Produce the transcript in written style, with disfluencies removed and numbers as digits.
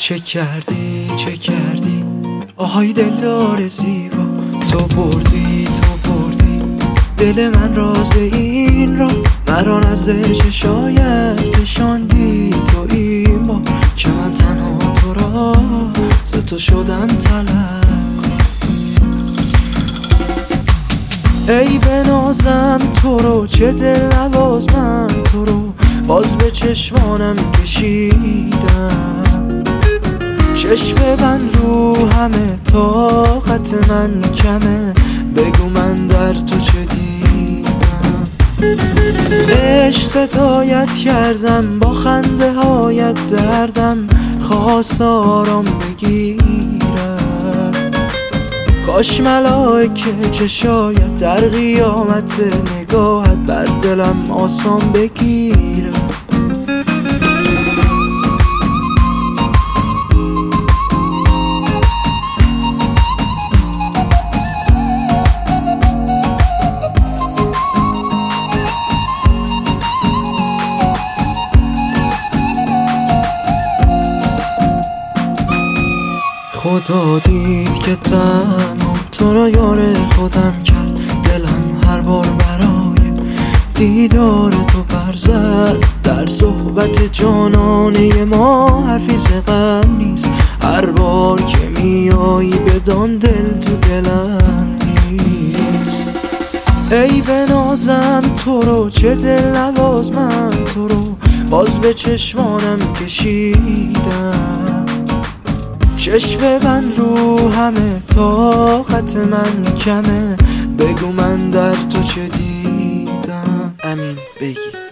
چه کردی آهای دلدار زیبا، تو بردی دل من راز این را، مرا نزد چشایت کشاندی تو این با، که من تنها تو را ز تو شدم طلب. ای بنازم تو رو چه دل نواز من تو رو، باز به چشمانم کشیدم. چشم بند رو همه طاقت من کمه، بگو من در تو چه دیدم. عشق ستایت کردم با خنده هایت، دردم خواست آرام بگیرم. کاش ملائکه چشایت در قیامت نگاهت بر دلم آسان بگیرم. خدا دید که تنها تو را یار خودم کرد، دلم هر بار برای دیدار تو برزد. در صحبت جانانه ما حرفی ز غم نیست، هر بار که میایی بدان دل تو دلم نیست. ای بنازم تو رو چه دل نواز من تو رو، باز به چشمانم کشیدم. چشم بند رو همه طاقت من کمه، بگو من در تو چه دیدم. امین بگی.